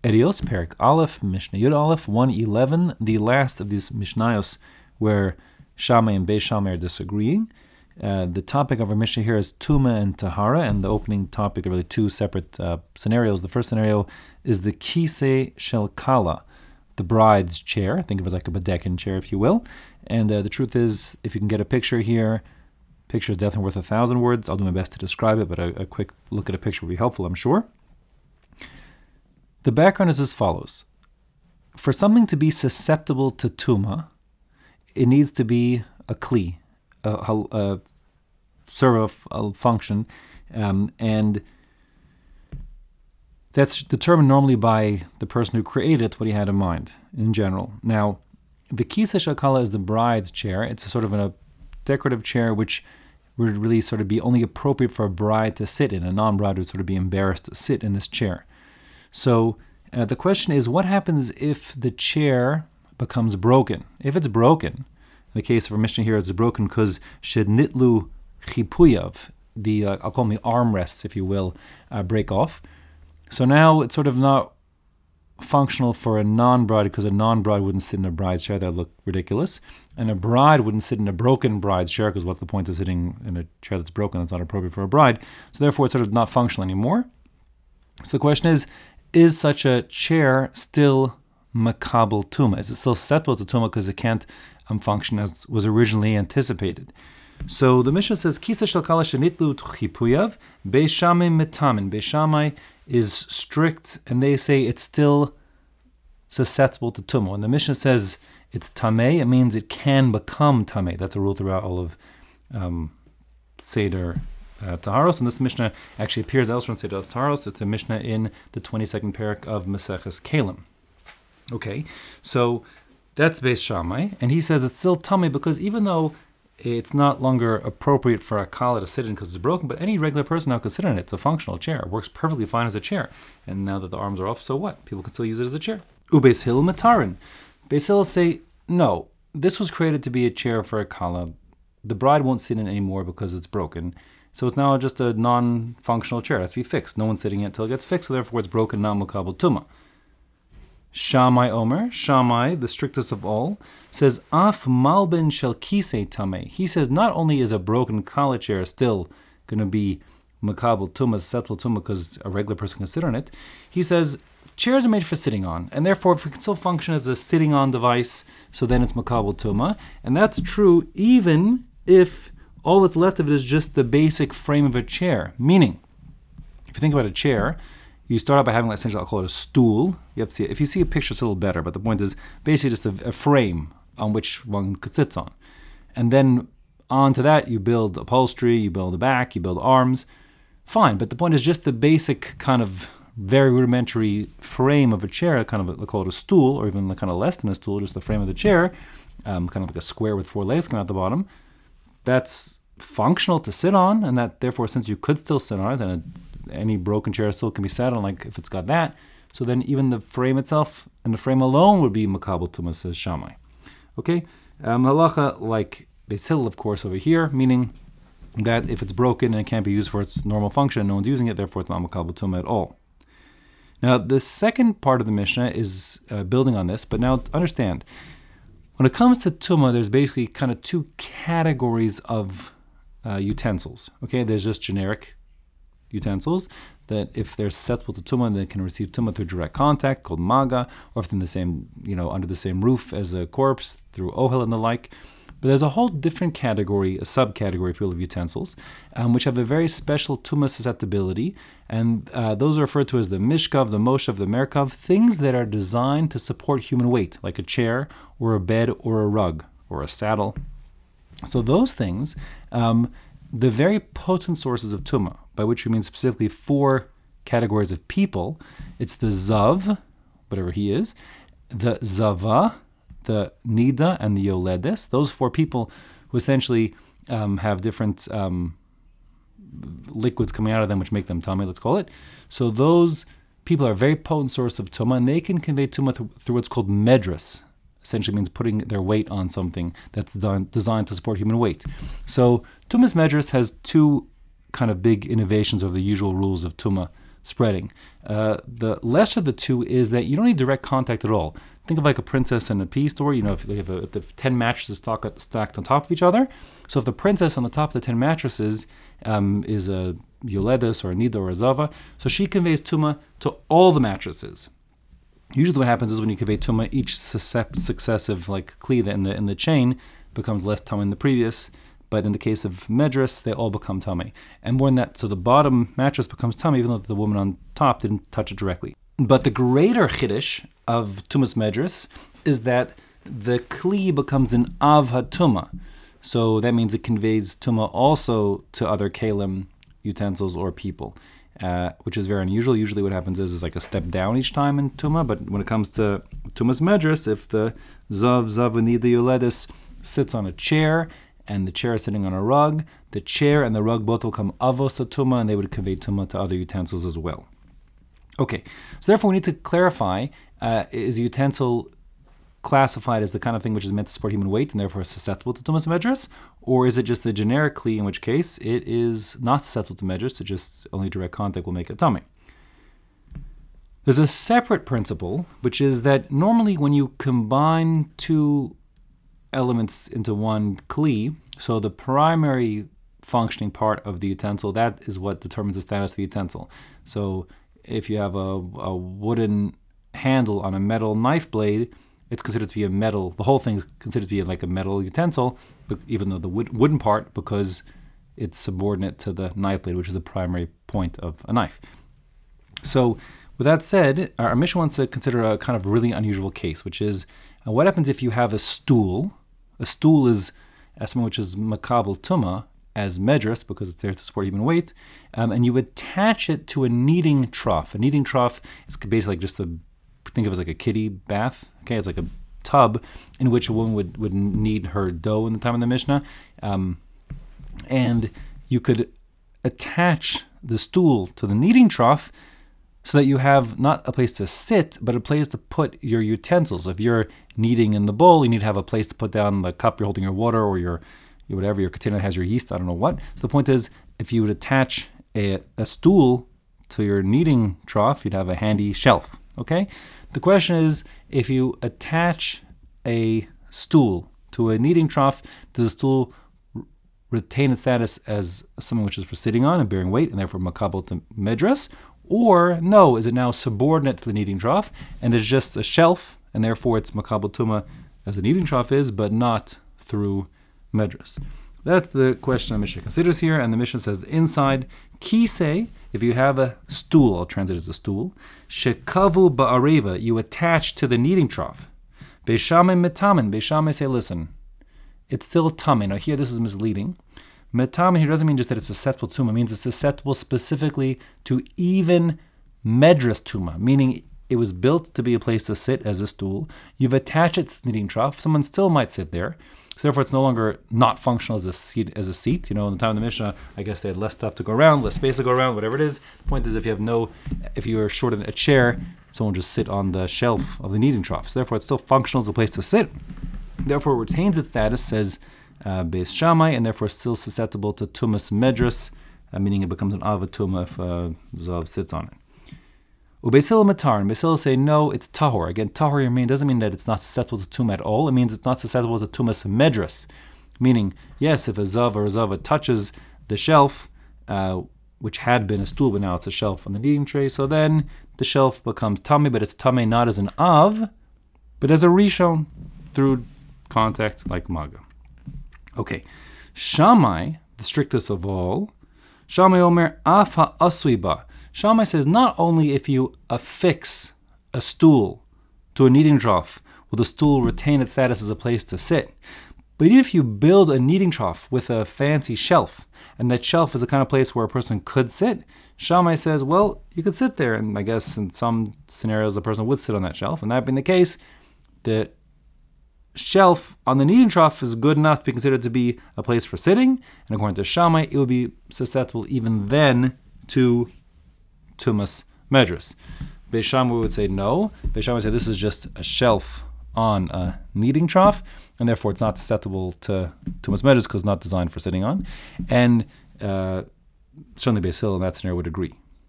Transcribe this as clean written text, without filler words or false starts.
Edios, Perik Aleph, Mishnah Yud Aleph, 111, the last of these Mishnayos where Shammai and Beis Shammai are disagreeing. The topic of our Mishnah here is Tuma and Tahara, and the opening topic, there are really two separate scenarios. The first scenario is the Kisei Shel Kala, the bride's chair. Think of it like a Bedekin chair, if you will. And the truth is, if you can get a picture here, picture is definitely worth 1,000 words. I'll do my best to describe it, but a quick look at a picture would be helpful, I'm sure. The background is as follows. For something to be susceptible to Tuma, it needs to be a Kli, a serve a function, and that's determined normally by the person who created it, what he had in mind, in general. Now, the Kisei Shel Kala is the bride's chair. It's a sort of a decorative chair which would really sort of be only appropriate for a bride to sit in. A non-bride would sort of be embarrassed to sit in this chair. So the question is, what happens if the chair becomes broken? If it's broken, in the case of our Mishnah here, it's broken because shednitlu chipuyav, I'll call them the armrests, if you will, break off. So now it's sort of not functional for a non-bride because a non-bride wouldn't sit in a bride's chair. That would look ridiculous. And a bride wouldn't sit in a broken bride's chair because what's the point of sitting in a chair that's broken? That's not appropriate for a bride. So therefore it's sort of not functional anymore. So the question is such a chair still makabel tuma? Is it still susceptible to tuma because it can't function as was originally anticipated? So the Mishnah says, Kisei Shel Kala shenitlu chipuyav, Beis Shammai metamin. Beis Shammai is strict, and they say it's still susceptible to tumah. When the Mishnah says it's tamei, it means it can become tamei. That's a rule throughout all of Seder Taharos, and this Mishnah actually appears elsewhere in Seder Taharos. It's a Mishnah in the 22nd parak of Maseches Kelim. Okay, so that's Beis Shammai, and he says it's still tamei because even though it's not longer appropriate for a kala to sit in because it's broken, but any regular person now can sit in it. It's a functional chair. It works perfectly fine as a chair. And now that the arms are off, so what? People can still use it as a chair. Ubeis Hillel matarin. Beis Hillel say, no, this was created to be a chair for a kala. The bride won't sit in it anymore because it's broken. So it's now just a non-functional chair. It has to be fixed. No one's sitting in it until it gets fixed, so therefore it's broken, not mukabel tuma. Shammai Omer, Shammai, the strictest of all, says, Af malben shel kisei tamei. He says not only is a broken kala chair still going to be makabel tuma, susceptible tuma, because a regular person can sit on it, he says chairs are made for sitting on, and therefore if it can still function as a sitting on device, so then it's makabel tuma, and that's true even if all that's left of it is just the basic frame of a chair. Meaning, if you think about a chair, you start out by having, essentially, I'll call it a stool. You have to see it. If you see a picture, it's a little better, but the point is basically just a frame on which one sits on. And then onto that, you build upholstery, you build a back, you build arms. Fine, but the point is just the basic kind of very rudimentary frame of a chair, kind of, I'll call it a stool, or even kind of less than a stool, just the frame of the chair, kind of like a square with four legs coming out the bottom. That's functional to sit on, and that, therefore, since you could still sit on it, then any broken chair still can be sat on, like if it's got that. So then even the frame itself and the frame alone would be makabel tuma, says Shammai. Okay? Halacha, like Beis Hillel, of course, over here, meaning that if it's broken and it can't be used for its normal function, no one's using it, therefore it's not makabel tuma at all. Now, the second part of the Mishnah is building on this, but now understand, when it comes to tuma, there's basically kind of two categories of utensils. Okay? There's just generic utensils that if they're susceptible to tumah, they can receive tumah through direct contact, called maga, or if they're in the same, under the same roof as a corpse through ohel and the like. But there's a whole different category, a subcategory, if you will, of utensils, which have a very special tumah susceptibility, and those are referred to as the mishkav, the moshav, the merkav, things that are designed to support human weight, like a chair or a bed or a rug or a saddle. So those things, the very potent sources of tumah, by which we mean specifically four categories of people. It's the zav, whatever he is, the zava, the nida, and the yoledes. Those four people who essentially have different liquids coming out of them which make them tummy, let's call it. So those people are a very potent source of tumah, and they can convey tumah through what's called medras. Essentially means putting their weight on something that's designed to support human weight. So Tumas Medras has two kind of big innovations of the usual rules of Tumah spreading. The lesser of the two is that you don't need direct contact at all. Think of like a Princess and a Pea story. If they have the 10 mattresses stacked on top of each other. So if the princess on the top of the 10 mattresses is a Yoledis or a Nida or a Zava, so she conveys Tuma to all the mattresses. Usually what happens is when you convey Tuma, each successive like Kli in the chain becomes less Tama than the previous. But in the case of Medras, they all become Tame. And more than that, so the bottom mattress becomes Tame even though the woman on top didn't touch it directly. But the greater Chiddush of Tumas Medras is that the Kli becomes an Av HaTuma. So that means it conveys Tuma also to other Kalim, utensils, or people, which is very unusual. Usually what happens is like a step down each time in Tuma, but when it comes to Tumas Medras, if the Zav, Zavani, the Yoledis sits on a chair, and the chair is sitting on a rug, the chair and the rug both will come avos Tuma, and they would convey Tuma to other utensils as well. Okay, so therefore we need to clarify, is a utensil classified as the kind of thing which is meant to support human weight and therefore susceptible to Tumas Medras, or is it just a generic Kli, in which case it is not susceptible to Medras, so just only direct contact will make it tummy. There's a separate principle, which is that normally when you combine two elements into one Kli, so the primary functioning part of the utensil, that is what determines the status of the utensil. So if you have a wooden handle on a metal knife blade, it's considered to be a metal, the whole thing is considered to be like a metal utensil, even though the wooden part, because it's subordinate to the knife blade, which is the primary point of a knife. So with that said, our mission wants to consider a kind of really unusual case, which is what happens if you have a stool. A stool is something which is makabel tuma as medras because it's there to support human weight, and you attach it to a kneading trough. A kneading trough is basically like just think of it as like a kiddie bath. Okay, it's like a tub in which a woman would knead her dough in the time of the Mishnah, and you could attach the stool to the kneading trough so that you have not a place to sit, but a place to put your utensils. If you're kneading in the bowl, you need to have a place to put down the cup you're holding your water or your whatever, your container that has your yeast, I don't know what. So the point is, if you would attach a stool to your kneading trough, you'd have a handy shelf, okay? The question is, if you attach a stool to a kneading trough, does the stool retain its status as something which is for sitting on and bearing weight, and therefore makabel to medras? Or no, is it now subordinate to the kneading trough, and it's just a shelf, and therefore it's makabel tuma as the kneading trough is, but not through medras? That's the question the Mishnah considers here, and the Mishnah says inside, kisei, if you have a stool, I'll translate it as a stool, shekavu ba'areva, you attach to the kneading trough. Beishamai metamin, Beishamai say, listen, it's still tamin. Now here this is misleading. Metamin here doesn't mean just that it's susceptible to tuma, it means it's susceptible specifically to even medras tuma, meaning it was built to be a place to sit as a stool. You've attached it to the kneading trough. Someone still might sit there. So therefore it's no longer not functional as a seat. In the time of the Mishnah, I guess they had less stuff to go around, less space to go around, whatever it is. The point is if you are short of a chair, someone will just sit on the shelf of the kneading trough. So therefore it's still functional as a place to sit. Therefore it retains its status, says Beis Shammai, and therefore still susceptible to tumas medras, meaning it becomes an avatuma if Zav sits on it. Ubeis Hillel matar, and Beis Hillel say no, it's tahor. Again, tahor doesn't mean that it's not susceptible to tuma at all. It means it's not susceptible to tumas medras, meaning yes, if a Zav or a Zava touches the shelf, which had been a stool, but now it's a shelf on the kneading tray, so then the shelf becomes tummy, but it's tummy not as an av, but as a rishon through contact like maga. Okay, Shammai, the strictest of all, Shammai Omer Afa Aswiba. Shammai says not only if you affix a stool to a kneading trough will the stool retain its status as a place to sit, but even if you build a kneading trough with a fancy shelf, and that shelf is the kind of place where a person could sit, Shammai says, well, you could sit there, and I guess in some scenarios a person would sit on that shelf, and that being the case, the shelf on the kneading trough is good enough to be considered to be a place for sitting, and according to Shammai, it would be susceptible even then to tumas medras. Beis Shammai would say no. Beis Shammai would say this is just a shelf on a kneading trough, and therefore it's not susceptible to tumas medras because it's not designed for sitting on. And certainly Beis Hillel in that scenario would agree.